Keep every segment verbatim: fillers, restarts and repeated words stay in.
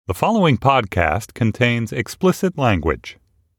The following podcast contains explicit language.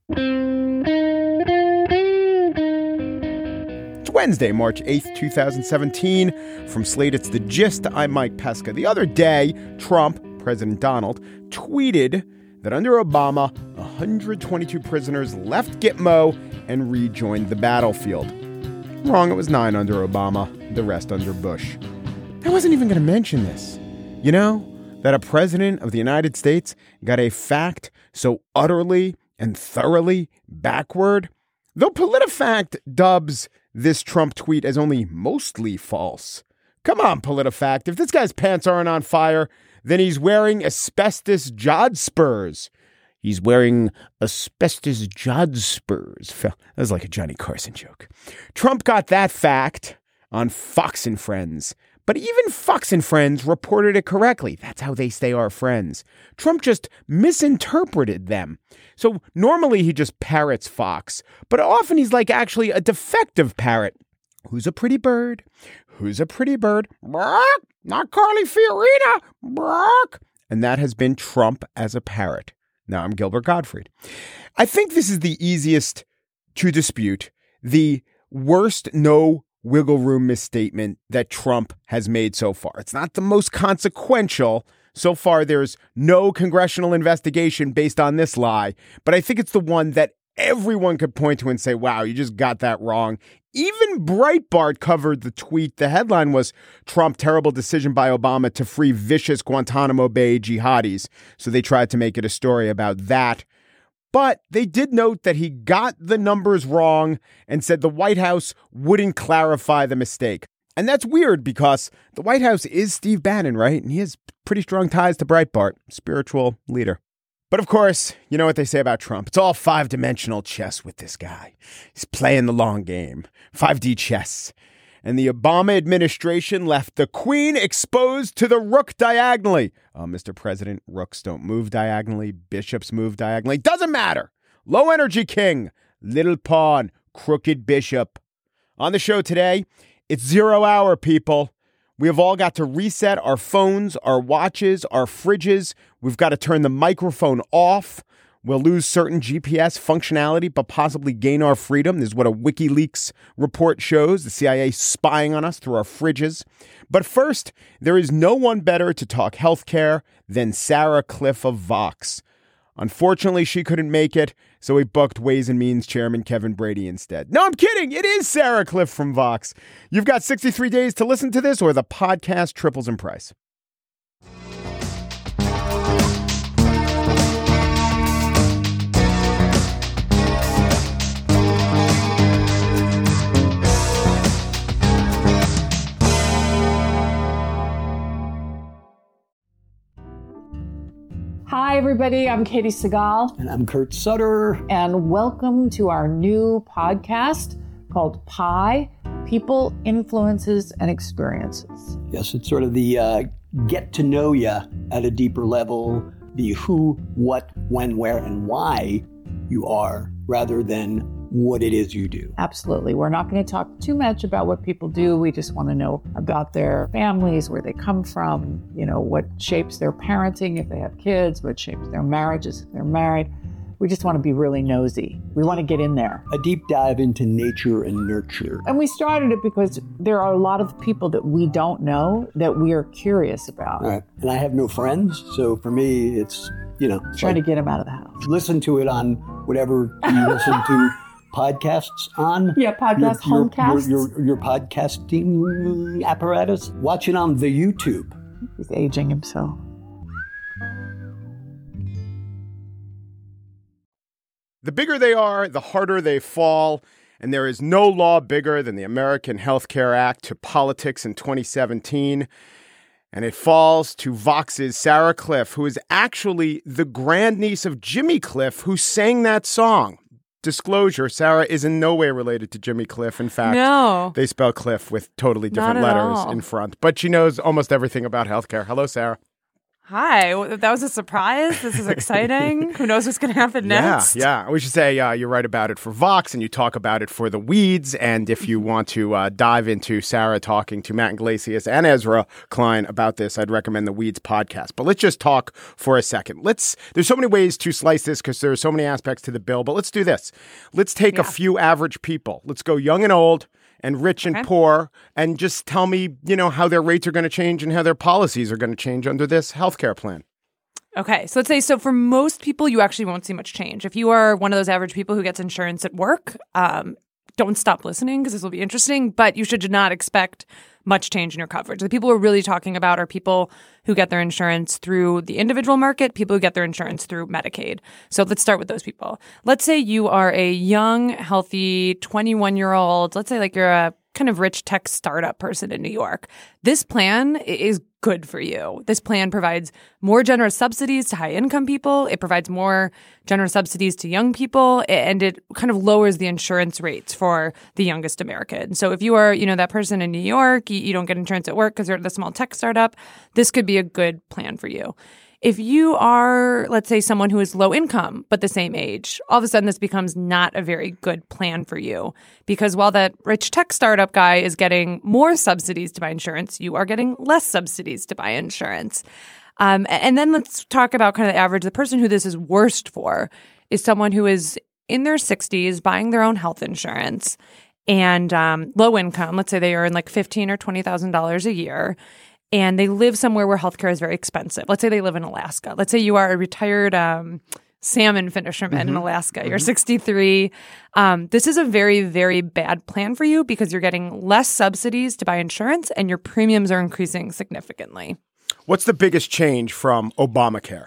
It's Wednesday, March eighth, twenty seventeen. From Slate, it's The Gist. I'm Mike Pesca. The other day, Trump, President Donald, tweeted that under Obama, one hundred twenty-two prisoners left Gitmo and rejoined the battlefield. Wrong, it was nine under Obama, the rest under Bush. I wasn't even going to mention this. You know, that a president of the United States got a fact so utterly and thoroughly backward? Though PolitiFact dubs this Trump tweet as only mostly false. Come on, PolitiFact. If this guy's pants aren't on fire, then he's wearing asbestos jodhpurs. He's wearing asbestos jodhpurs. That was like a Johnny Carson joke. Trump got that fact on Fox and Friends. But even Fox and Friends reported it correctly. That's how they stay our friends. Trump just misinterpreted them. So normally he just parrots Fox, but often he's like actually a defective parrot. Who's a pretty bird? Who's a pretty bird? Bark! Not Carly Fiorina. Bark! And that has been Trump as a parrot. Now I'm Gilbert Gottfried. I think this is the easiest to dispute. The worst no wiggle room misstatement that Trump has made so far. It's not the most consequential. So far, there's no congressional investigation based on this lie. But I think it's the one that everyone could point to and say, wow, you just got that wrong. Even Breitbart covered the tweet. The headline was, Trump, terrible decision by Obama to free vicious Guantanamo Bay jihadis. So they tried to make it a story about that. But they did note that he got the numbers wrong and said the White House wouldn't clarify the mistake. And that's weird because the White House is Steve Bannon, right? And he has pretty strong ties to Breitbart, spiritual leader. But of course, you know what they say about Trump. It's all five-dimensional chess with this guy. He's playing the long game, five D chess. And the Obama administration left the queen exposed to the rook diagonally. Oh, Mister President, rooks don't move diagonally. Bishops move diagonally. Doesn't matter. Low energy king, little pawn, crooked bishop. On the show today, it's zero hour, people. We have all got to reset our phones, our watches, our fridges. We've got to turn the microphone off. We'll lose certain G P S functionality, but possibly gain our freedom. This is what a WikiLeaks report shows, the C I A spying on us through our fridges. But first, there is no one better to talk healthcare than Sarah Kliff of Vox. Unfortunately, she couldn't make it, so we booked Ways and Means Chairman Kevin Brady instead. No, I'm kidding. It is Sarah Kliff from Vox. You've got sixty-three days to listen to this, or the podcast triples in price. Hi, everybody. I'm Katie Segal. And I'm Kurt Sutter. And welcome to our new podcast called Pi, People, Influences, and Experiences. Yes, it's sort of the uh, get to know you at a deeper level, the who, what, when, where, and why you are, rather than what it is you do. Absolutely. We're not going to talk too much about what people do. We just want to know about their families, where they come from, you know, what shapes their parenting if they have kids, what shapes their marriages if they're married. We just want to be really nosy. We want to get in there. A deep dive into nature and nurture. And we started it because there are a lot of people that we don't know that we are curious about. Right. And I have no friends, so for me, it's, you know. Trying like, to get them out of the house. Listen to it on whatever you listen to. Podcasts on yeah podcast your, homecasts your, your, your podcasting apparatus. Watch it on the YouTube. He's aging himself. The bigger they are, the harder they fall, and there is no law bigger than the American Health Care Act to politics in twenty seventeen. And it falls to Vox's Sarah Kliff, who is actually the grandniece of Jimmy Cliff, who sang that song. Disclosure, Sarah is in no way related to Jimmy Cliff. In fact, no. They spell Cliff with totally different letters all. in front. But she knows almost everything about healthcare. Hello, Sarah. Hi, well, that was a surprise. This is exciting. Who knows what's going to happen next? Yeah, yeah. We should say uh, you write about it for Vox and you talk about it for The Weeds. And if you want to uh, dive into Sarah talking to Matt Iglesias and Ezra Klein about this, I'd recommend The Weeds podcast. But let's just talk for a second. Let's. There's so many ways to slice this because there are so many aspects to the bill. But let's do this. Let's take yeah. a few average people. Let's go young and old and rich and okay. poor, and just tell me, you know, how their rates are going to change and how their policies are going to change under this healthcare plan. Okay, so let's say, so for most people, you actually won't see much change. If you are one of those average people who gets insurance at work, um, don't stop listening because this will be interesting, but you should not expect much change in your coverage. The people we're really talking about are people who get their insurance through the individual market, people who get their insurance through Medicaid. So let's start with those people. Let's say you are a young, healthy, twenty-one-year-old, let's say like you're a kind of rich tech startup person in New York. This plan is good for you. This plan provides more generous subsidies to high-income people. It provides more generous subsidies to young people, and it kind of lowers the insurance rates for the youngest American. So if you are, you know, that person in New York, you, you don't get insurance at work because you're at the small tech startup, this could be a good plan for you. If you are, let's say, someone who is low income but the same age, all of a sudden this becomes not a very good plan for you because while that rich tech startup guy is getting more subsidies to buy insurance, you are getting less subsidies to buy insurance. Um, and then let's talk about kind of the average. The person who this is worst for is someone who is in their sixties buying their own health insurance and um, low income. Let's say they earn like fifteen thousand dollars or twenty thousand dollars a year. And they live somewhere where healthcare is very expensive. Let's say they live in Alaska. Let's say you are a retired um, salmon fisherman mm-hmm. in Alaska. Mm-hmm. You're sixty-three. Um, this is a very, very bad plan for you because you're getting less subsidies to buy insurance and your premiums are increasing significantly. What's the biggest change from Obamacare?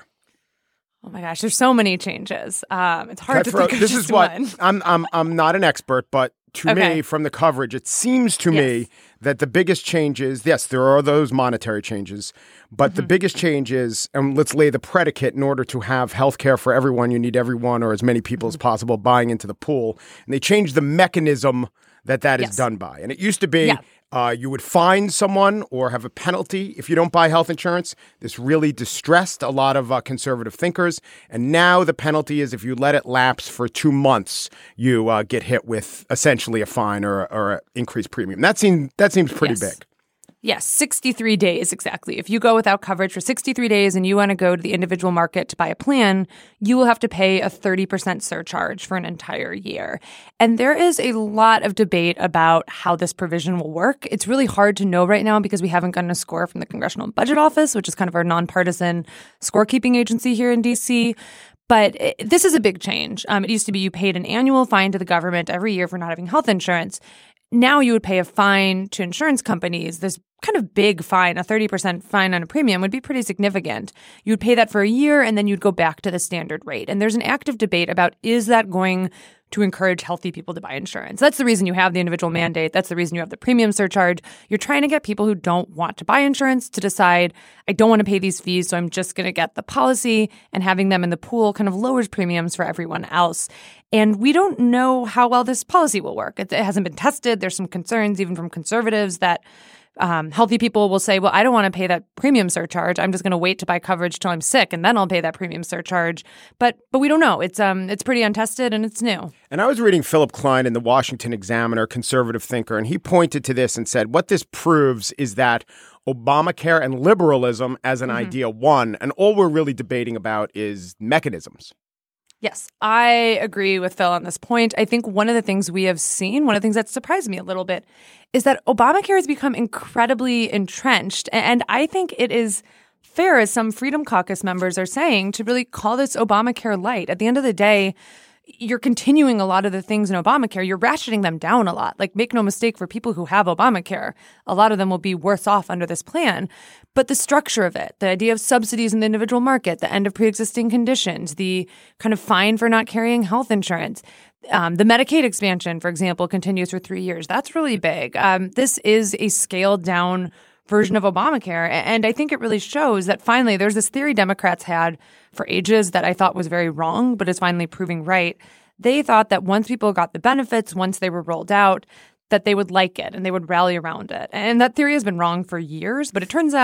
Oh my gosh, there's so many changes. Um, it's hard That's to for, think of this just is what one. I'm. I'm. I'm not an expert, but to okay. me, from the coverage, it seems to yes. me that the biggest changes. Yes, there are those monetary changes, but mm-hmm. the biggest changes, and let's lay the predicate in order to have health care for everyone. You need everyone or as many people mm-hmm. as possible buying into the pool, and they changed the mechanism that that yes. is done by. And it used to be. Yeah. Uh, you would fine someone or have a penalty if you don't buy health insurance. This really distressed a lot of uh, conservative thinkers. And now the penalty is if you let it lapse for two months, you uh, get hit with essentially a fine or, or an increased premium. That seems that seems pretty yes. big. Yes, sixty-three days exactly. If you go without coverage for sixty-three days and you want to go to the individual market to buy a plan, you will have to pay a thirty percent surcharge for an entire year. And there is a lot of debate about how this provision will work. It's really hard to know right now because we haven't gotten a score from the Congressional Budget Office, which is kind of our nonpartisan scorekeeping agency here in D C. But it, this is a big change. Um, it used to be you paid an annual fine to the government every year for not having health insurance. Now you would pay a fine to insurance companies. This kind of big fine, a thirty percent fine on a premium would be pretty significant. You would pay that for a year and then you'd go back to the standard rate. And there's an active debate about, is that going to encourage healthy people to buy insurance? That's the reason you have the individual mandate. That's the reason you have the premium surcharge. You're trying to get people who don't want to buy insurance to decide, I don't want to pay these fees, so I'm just going to get the policy, and having them in the pool kind of lowers premiums for everyone else. And we don't know how well this policy will work. It, it hasn't been tested. There's some concerns even from conservatives that Um, healthy people will say, well, I don't want to pay that premium surcharge. I'm just going to wait to buy coverage till I'm sick, and then I'll pay that premium surcharge. But but we don't know. It's um it's pretty untested, and it's new. And I was reading Philip Klein in the Washington Examiner, conservative thinker, and he pointed to this and said, what this proves is that Obamacare and liberalism as an mm-hmm. idea won, and all we're really debating about is mechanisms. Yes, I agree with Phil on this point. I think one of the things we have seen, one of the things that surprised me a little bit, is that Obamacare has become incredibly entrenched. And I think it is fair, as some Freedom Caucus members are saying, to really call this Obamacare light. At the end of the day, you're continuing a lot of the things in Obamacare. You're ratcheting them down a lot. Like, make no mistake, for people who have Obamacare, a lot of them will be worse off under this plan. But the structure of it, the idea of subsidies in the individual market, the end of pre-existing conditions, the kind of fine for not carrying health insurance, um, the Medicaid expansion, for example, continues for three years. That's really big. Um, this is a scaled down version of Obamacare. And I think it really shows that finally there's this theory Democrats had for ages that I thought was very wrong, but is finally proving right. They thought that once people got the benefits, once they were rolled out, that they would like it and they would rally around it. And that theory has been wrong for years, but it turns out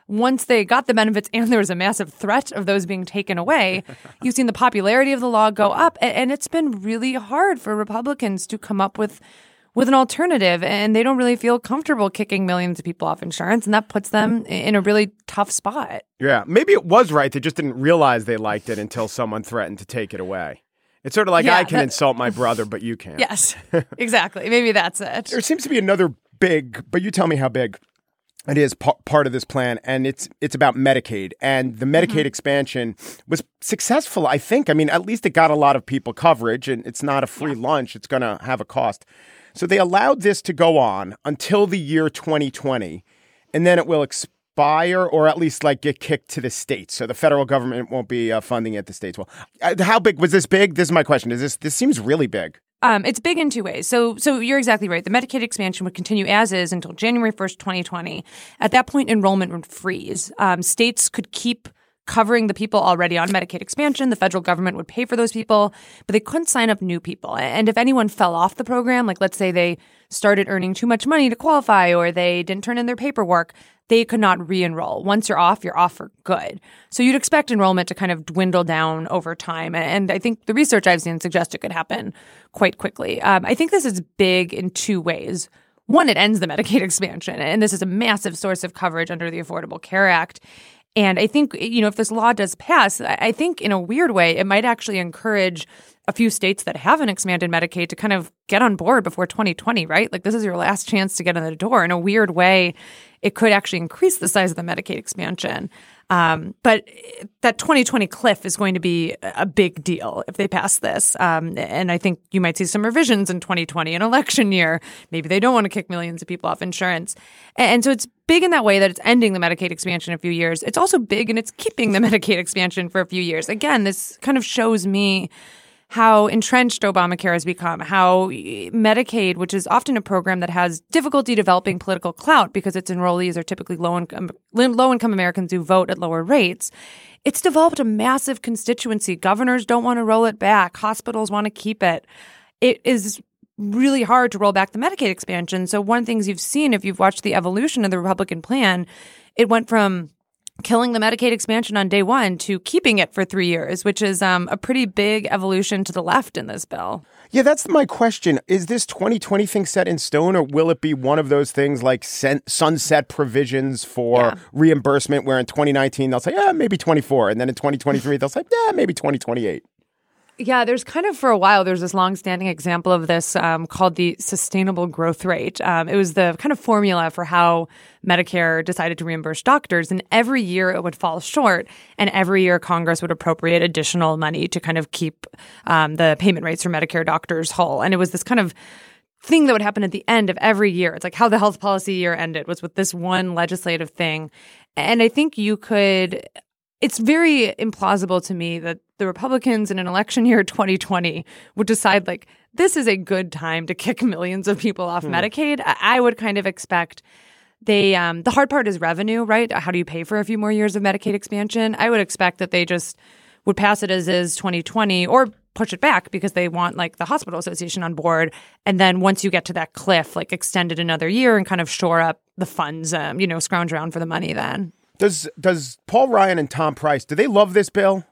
once they got the benefits and there was a massive threat of those being taken away, you've seen the popularity of the law go up. And it's been really hard for Republicans to come up with with an alternative, and they don't really feel comfortable kicking millions of people off insurance, and that puts them in a really tough spot. Yeah, maybe it was right. They just didn't realize they liked it until someone threatened to take it away. It's sort of like, yeah, I can that, insult my brother, but you can't. Yes, exactly. Maybe that's it. There seems to be another big, but you tell me how big it is, p- part of this plan, and it's it's about Medicaid. And the Medicaid mm-hmm. expansion was successful, I think. I mean, at least it got a lot of people coverage, and it's not a free yeah. lunch. It's going to have a cost. So they allowed this to go on until the year twenty twenty, and then it will expire, or at least like get kicked to the states. So the federal government won't be uh, funding it. The states will. Uh, how big was this? Big? This is my question. Is this? This seems really big. Um, it's big in two ways. So, so you're exactly right. The Medicaid expansion would continue as is until January first, twenty twenty. At that point, enrollment would freeze. Um, states could keep covering the people already on Medicaid expansion. The federal government would pay for those people, but they couldn't sign up new people. And if anyone fell off the program, like let's say they started earning too much money to qualify or they didn't turn in their paperwork, they could not re-enroll. Once you're off, you're off for good. So you'd expect enrollment to kind of dwindle down over time. And I think the research I've seen suggests it could happen quite quickly. Um, I think this is big in two ways. One, it ends the Medicaid expansion, and this is a massive source of coverage under the Affordable Care Act. And I think, you know, if this law does pass, I think in a weird way, it might actually encourage a few states that haven't expanded Medicaid to kind of get on board before twenty twenty, right? Like this is your last chance to get in the door. In a weird way, it could actually increase the size of the Medicaid expansion. Um, but that twenty twenty cliff is going to be a big deal if they pass this. Um, and I think you might see some revisions in twenty twenty, an election year. Maybe they don't want to kick millions of people off insurance. And so it's big in that way that it's ending the Medicaid expansion in a few years. It's also big and it's keeping the Medicaid expansion for a few years. Again, this kind of shows me how entrenched Obamacare has become, how Medicaid, which is often a program that has difficulty developing political clout because its enrollees are typically low-income low-income Americans who vote at lower rates, it's developed a massive constituency. Governors don't want to roll it back. Hospitals want to keep it. It is really hard to roll back the Medicaid expansion. So one of the things you've seen, if you've watched the evolution of the Republican plan, it went from killing the Medicaid expansion on day one to keeping it for three years, which is um, a pretty big evolution to the left in this bill. Yeah, that's my question. Is this twenty twenty thing set in stone, or will it be one of those things like sunset provisions for yeah. reimbursement where in twenty nineteen they'll say, yeah, maybe twenty-four, and then in twenty twenty-three they'll say, yeah, maybe twenty twenty-eight? Yeah, there's kind of for a while, there's this longstanding example of this um, called the sustainable growth rate. Um, it was the kind of formula for how Medicare decided to reimburse doctors. And every year it would fall short. And every year Congress would appropriate additional money to kind of keep um, the payment rates for Medicare doctors whole. And it was this kind of thing that would happen at the end of every year. It's like how the health policy year ended was with this one legislative thing. And I think you could... It's very implausible to me that the Republicans in an election year twenty twenty would decide, like, this is a good time to kick millions of people off hmm. Medicaid. I would kind of expect they um, – the hard part is revenue, right? How do you pay for a few more years of Medicaid expansion? I would expect that they just would pass it as is twenty twenty or push it back because they want, like, the Hospital Association on board. And then once you get to that cliff, like, extend it another year and kind of shore up the funds, um, you know, scrounge around for the money then. Does does Paul Ryan and Tom Price, do they love this bill?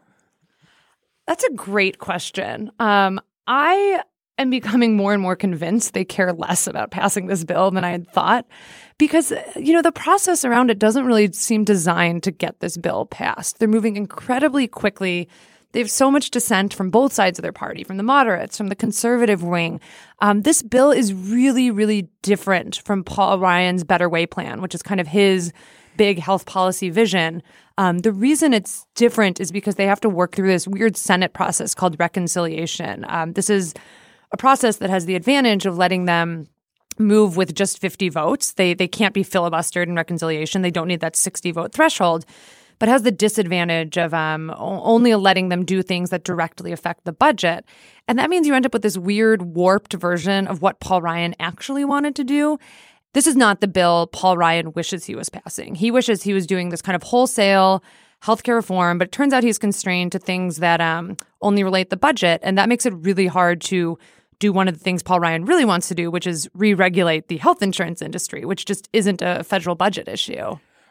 That's a great question. Um, I am becoming more and more convinced they care less about passing this bill than I had thought because, you know, the process around it doesn't really seem designed to get this bill passed. They're moving incredibly quickly. They have so much dissent from both sides of their party, from the moderates, from the conservative wing. Um, this bill is really, really different from Paul Ryan's Better Way plan, which is kind of his big health policy vision. Um, the reason it's different is because they have to work through this weird Senate process called reconciliation. Um, this is a process that has the advantage of letting them move with just fifty votes. They they can't be filibustered in reconciliation. They don't need that sixty vote threshold, but has the disadvantage of um, only letting them do things that directly affect the budget. And that means you end up with this weird warped version of what Paul Ryan actually wanted to do. This is not the bill Paul Ryan wishes he was passing. He wishes he was doing this kind of wholesale healthcare reform, but it turns out he's constrained to things that um, only relate the budget. And that makes it really hard to do one of the things Paul Ryan really wants to do, which is re-regulate the health insurance industry, which just isn't a federal budget issue.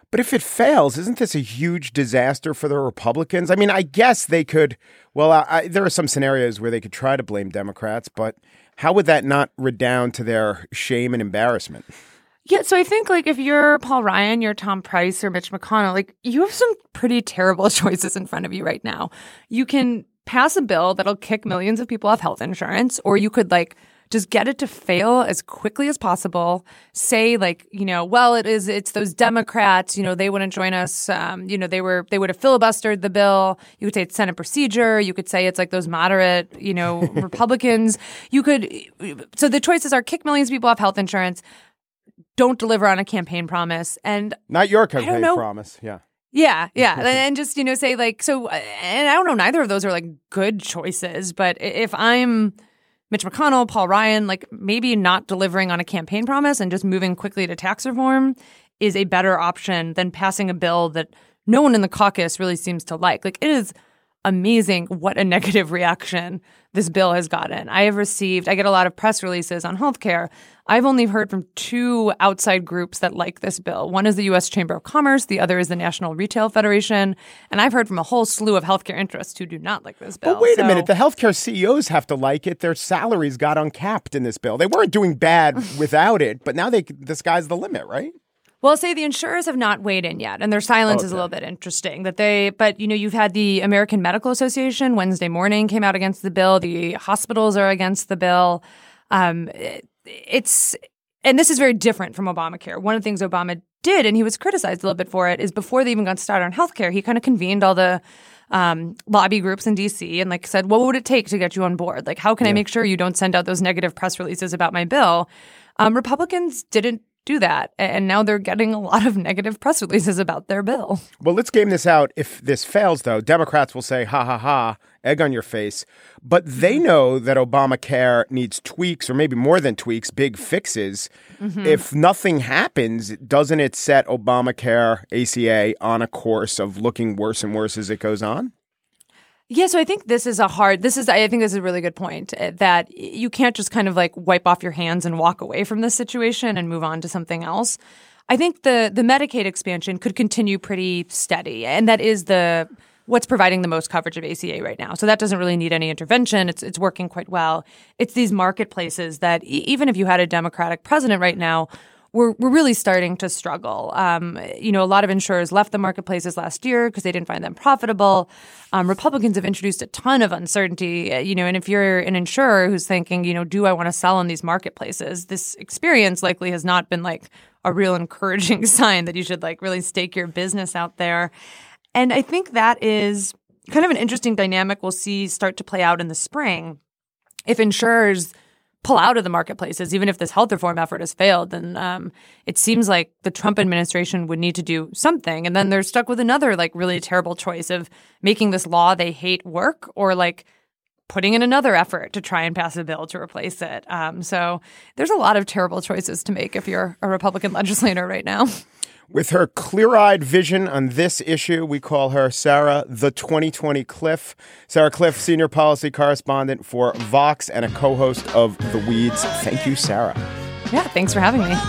But if it fails, isn't this a huge disaster for the Republicans? I mean, I guess they could, well, I, I, there are some scenarios where they could try to blame Democrats, but how would that not redound to their shame and embarrassment? Yeah, so I think like if you're Paul Ryan, you're Tom Price or Mitch McConnell, like you have some pretty terrible choices in front of you right now. You can pass a bill that'll kick millions of people off health insurance, or you could like just get it to fail as quickly as possible. Say like, you know, well, it is, it's those Democrats, you know, they wouldn't join us. Um, you know, they were, they would have filibustered the bill. You could say it's Senate procedure. You could say it's like those moderate, you know, Republicans. You could, so the choices are kick millions of people off health insurance, don't deliver on a campaign promise, and not your campaign promise. Yeah. Yeah. Yeah. And just, you know, say like, so, and I don't know, neither of those are like good choices, but if I'm Mitch McConnell, Paul Ryan, like maybe not delivering on a campaign promise and just moving quickly to tax reform is a better option than passing a bill that no one in the caucus really seems to like. Like it is amazing what a negative reaction this bill has gotten. I have received, I get a lot of press releases on healthcare. I've only heard from two outside groups that like this bill. One is the U S Chamber of Commerce. The other is the National Retail Federation. And I've heard from a whole slew of healthcare interests who do not like this bill. But wait so, a minute. The healthcare C E Os have to like it. Their salaries got uncapped in this bill. They weren't doing bad without it, but now they the sky's the limit, right? Well, say the insurers have not weighed in yet, and their silence okay. is a little bit interesting. That they, but you know, you've had the American Medical Association Wednesday morning came out against the bill. The hospitals are against the bill. Um, it, it's and this is very different from Obamacare. One of the things Obama did, and he was criticized a little bit for it, is before they even got started on healthcare, he kind of convened all the um, lobby groups in D C and like said, what would it take to get you on board? Like, how can yeah. I make sure you don't send out those negative press releases about my bill? Um, Republicans didn't do that. And now they're getting a lot of negative press releases about their bill. Well, let's game this out. If this fails, though, Democrats will say, ha, ha, ha, egg on your face. But they know that Obamacare needs tweaks, or maybe more than tweaks, big fixes. Mm-hmm. If nothing happens, doesn't it set Obamacare, A C A, on a course of looking worse and worse as it goes on? Yeah, so I think this is a hard, this is, I think this is a really good point, that you can't just kind of like wipe off your hands and walk away from this situation and move on to something else. I think the the Medicaid expansion could continue pretty steady, and that is the what's providing the most coverage of A C A right now. So that doesn't really need any intervention. It's it's working quite well. It's these marketplaces that e- even if you had a Democratic president right now, We're we're really starting to struggle. Um, you know, a lot of insurers left the marketplaces last year because they didn't find them profitable. Um, Republicans have introduced a ton of uncertainty. You know, and if you're an insurer who's thinking, you know, do I want to sell on these marketplaces? This experience likely has not been like a real encouraging sign that you should like really stake your business out there. And I think that is kind of an interesting dynamic we'll see start to play out in the spring. If insurers pull out of the marketplaces, even if this health reform effort has failed, then um, it seems like the Trump administration would need to do something. And then they're stuck with another like really terrible choice of making this law they hate work, or like putting in another effort to try and pass a bill to replace it. Um, so there's a lot of terrible choices to make if you're a Republican legislator right now. With her clear-eyed vision on this issue, we call her Sarah the twenty twenty Cliff. Sarah Cliff, senior policy correspondent for Vox and a co-host of The Weeds. Thank you, Sarah. Yeah, thanks for having me.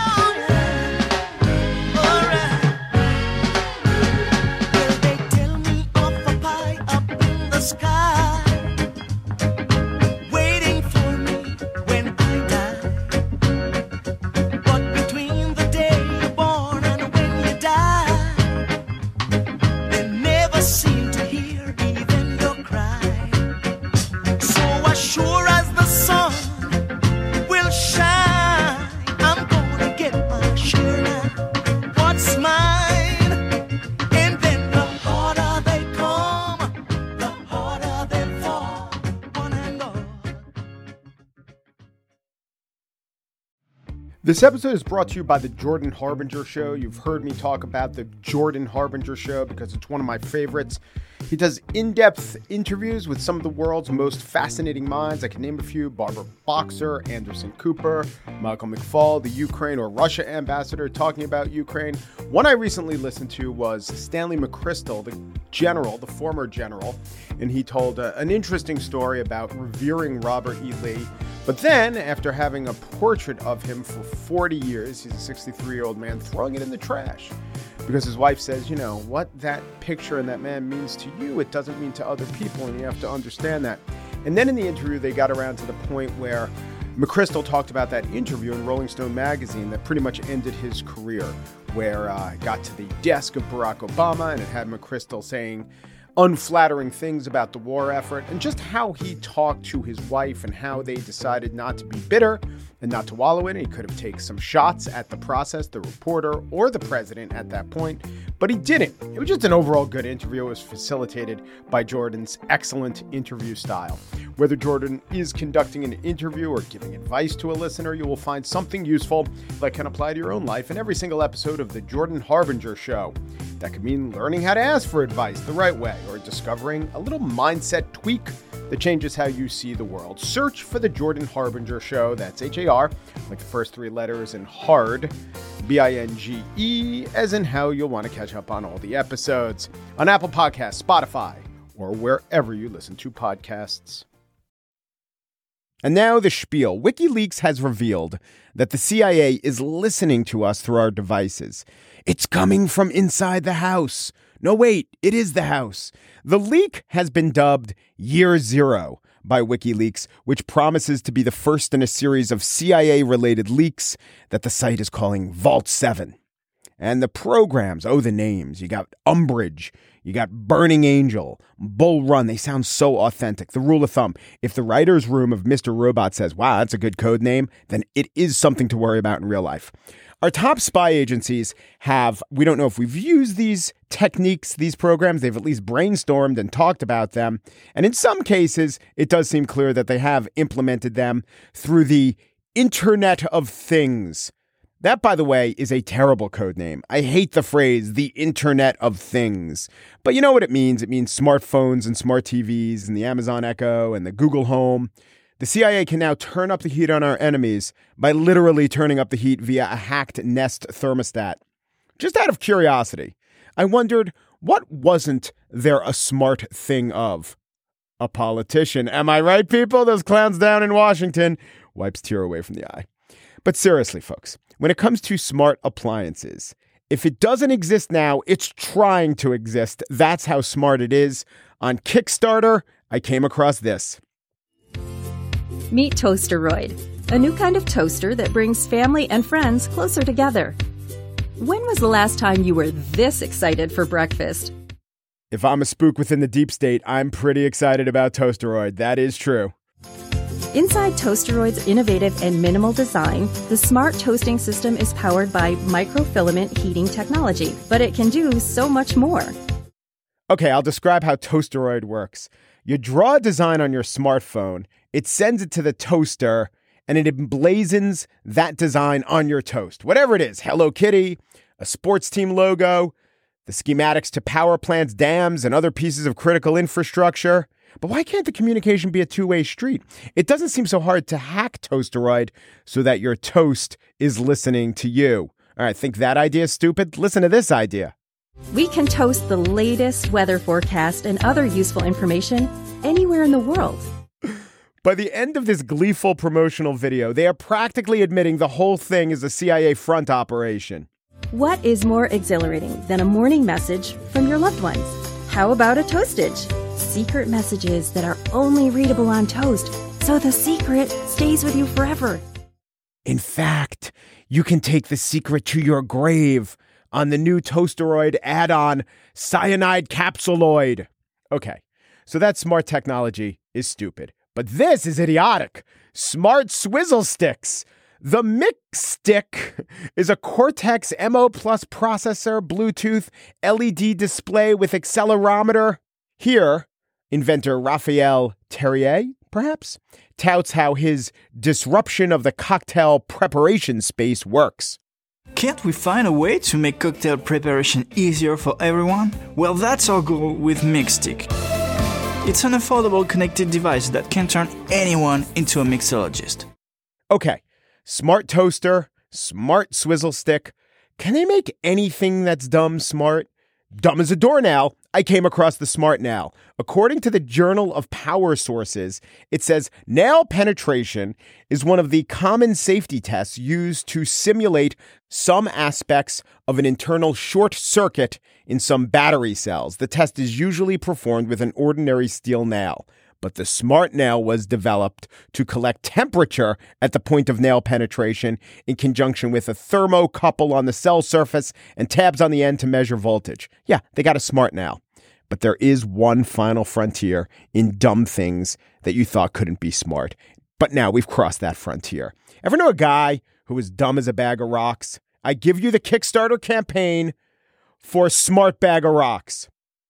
This episode is brought to you by the Jordan Harbinger Show. You've heard me talk about the Jordan Harbinger Show because it's one of my favorites. He does in-depth interviews with some of the world's most fascinating minds. I can name a few: Barbara Boxer, Anderson Cooper, Michael McFaul, the Ukraine or Russia ambassador talking about Ukraine. One I recently listened to was Stanley McChrystal, the general, the former general, and he told uh, an interesting story about revering Robert E. Lee. But then, after having a portrait of him for forty years, he's a sixty-three-year-old man, throwing it in the trash. because his wife says, you know, what that picture and that man means to you, it doesn't mean to other people, and you have to understand that. And then in the interview, they got around to the point where McChrystal talked about that interview in Rolling Stone magazine that pretty much ended his career, where uh, it got to the desk of Barack Obama and it had McChrystal saying unflattering things about the war effort and just how he talked to his wife and how they decided not to be bitter and not to wallow in it. He could have taken some shots at the process, the reporter, or the president at that point, but he didn't. It was just an overall good interview. It was facilitated by Jordan's excellent interview style. Whether Jordan is conducting an interview or giving advice to a listener, you will find something useful that can apply to your own life in every single episode of The Jordan Harbinger Show. That could mean learning how to ask for advice the right way or discovering a little mindset tweak that changes how you see the world. Search for The Jordan Harbinger Show. That's H A R, like the first three letters, and hard, B I N G E, as in how you'll want to catch up on all the episodes on Apple Podcasts, Spotify, or wherever you listen to podcasts. And now the spiel. WikiLeaks has revealed that the C I A is listening to us through our devices. It's coming from inside the house. No, wait, it is the house. The leak has been dubbed Year Zero by WikiLeaks, which promises to be the first in a series of C I A-related leaks that the site is calling Vault seven. And the programs, oh, the names. You got Umbrage, you got Burning Angel, Bull Run. They sound so authentic. The rule of thumb, if the writer's room of Mister Robot says, wow, that's a good code name, then it is something to worry about in real life. Our top spy agencies have, we don't know if we've used these techniques, these programs. They've at least brainstormed and talked about them. And in some cases, it does seem clear that they have implemented them through the Internet of Things. That, by the way, is a terrible code name. I hate the phrase, the Internet of Things. But you know what it means. It means smartphones and smart T Vs and the Amazon Echo and the Google Home. The C I A can now turn up the heat on our enemies by literally turning up the heat via a hacked Nest thermostat. Just out of curiosity, I wondered, what wasn't there a smart thing of? A politician. Am I right, people? Those clowns down in Washington. Wipes tear away from the eye. But seriously, folks, when it comes to smart appliances, if it doesn't exist now, it's trying to exist. That's how smart it is. On Kickstarter, I came across this. Meet Toasteroid, a new kind of toaster that brings family and friends closer together. When was the last time you were this excited for breakfast? If I'm a spook within the deep state, I'm pretty excited about Toasteroid. That is true. Inside Toasteroid's innovative and minimal design, the smart toasting system is powered by microfilament heating technology, but it can do so much more. Okay, I'll describe how Toasteroid works. You draw a design on your smartphone, it sends it to the toaster, and it emblazons that design on your toast. Whatever it is, Hello Kitty, a sports team logo, the schematics to power plants, dams, and other pieces of critical infrastructure. But why can't the communication be a two-way street? It doesn't seem so hard to hack Toasteroid so that your toast is listening to you. All right, think that idea is stupid? Listen to this idea. We can toast the latest weather forecast and other useful information anywhere in the world. By the end of this gleeful promotional video, they are practically admitting the whole thing is a C I A front operation. What is more exhilarating than a morning message from your loved ones? How about a toastage? Secret messages that are only readable on toast, so the secret stays with you forever. In fact, you can take the secret to your grave on the new Toasteroid add-on, Cyanide Capsuloid. Okay, so that smart technology is stupid. But this is idiotic. Smart Swizzle Sticks. The Mix Stick is a Cortex M O Plus processor, Bluetooth, L E D display with accelerometer. Here, inventor Raphael Terrier, perhaps, touts how his disruption of the cocktail preparation space works. Can't we find a way to make cocktail preparation easier for everyone? Well, that's our goal with Mixstick. It's an affordable connected device that can turn anyone into a mixologist. Okay, smart toaster, smart swizzle stick. Can they make anything that's dumb smart? Dumb as a doornail, I came across the smart nail. According to the Journal of Power Sources, it says nail penetration is one of the common safety tests used to simulate some aspects of an internal short circuit in some battery cells. The test is usually performed with an ordinary steel nail, but the smart nail was developed to collect temperature at the point of nail penetration in conjunction with a thermocouple on the cell surface and tabs on the end to measure voltage. Yeah, they got a smart nail. But there is one final frontier in dumb things that you thought couldn't be smart. But now we've crossed that frontier. Ever know a guy who is dumb as a bag of rocks? I give you the Kickstarter campaign for Smart Bag of Rocks.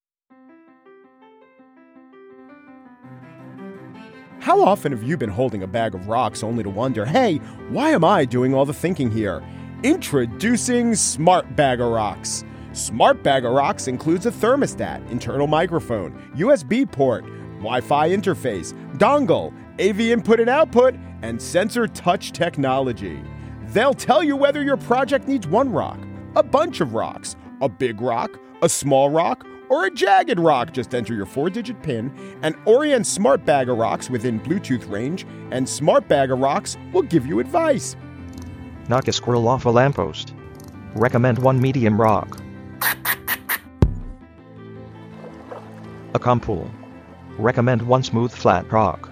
How often have you been holding a bag of rocks only to wonder, hey, why am I doing all the thinking here? Introducing Smart Bag of Rocks. Smart Bag of Rocks includes a thermostat, internal microphone, U S B port, Wi-Fi interface, dongle, A V input and output, and sensor touch technology. They'll tell you whether your project needs one rock, a bunch of rocks, a big rock, a small rock, or a jagged rock. Just enter your four-digit PIN and orient Smart Bag of Rocks within Bluetooth range, and Smart Bag of Rocks will give you advice. Knock a squirrel off a lamppost. Recommend one medium rock. A compool. Recommend one smooth flat rock.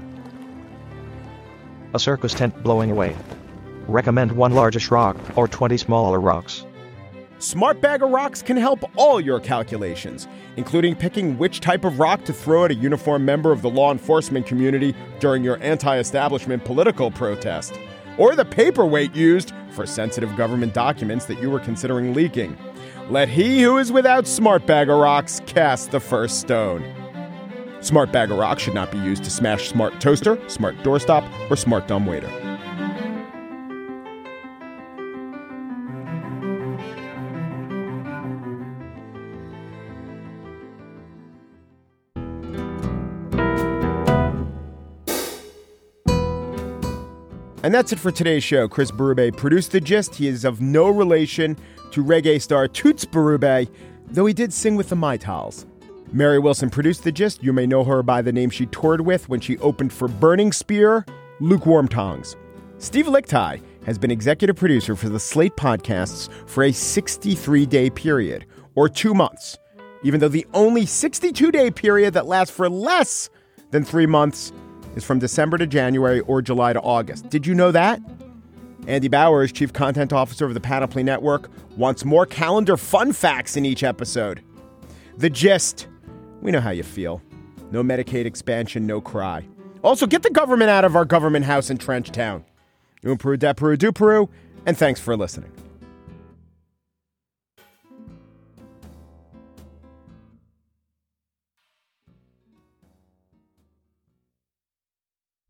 A circus tent blowing away. Recommend one largish rock or twenty smaller rocks. Smart Bag of Rocks can help all your calculations, including picking which type of rock to throw at a uniformed member of the law enforcement community during your anti-establishment political protest, or the paperweight used for sensitive government documents that you were considering leaking. Let he who is without Smart Bag of Rocks cast the first stone. Smart Bag of Rocks should not be used to smash smart toaster, smart doorstop, or smart dumbwaiter. And that's it for today's show. Chris Berube produced The Gist. He is of no relation to reggae star Toots Berube, though he did sing with the Maytals. Mary Wilson produced The Gist. You may know her by the name she toured with when she opened for Burning Spear, Lukewarm Tongues. Steve Lickteig has been executive producer for the Slate podcasts for a sixty-three day period, or two months, even though the only sixty-two day period that lasts for less than three months is from December to January or July to August. Did you know that? Andy Bowers, Chief Content Officer of the Panoply Network, wants more calendar fun facts in each episode. The Gist. We know how you feel. No Medicaid expansion, no cry. Also, get the government out of our government house in Trench Town. Un Peru, de Peru, du Peru, and thanks for listening.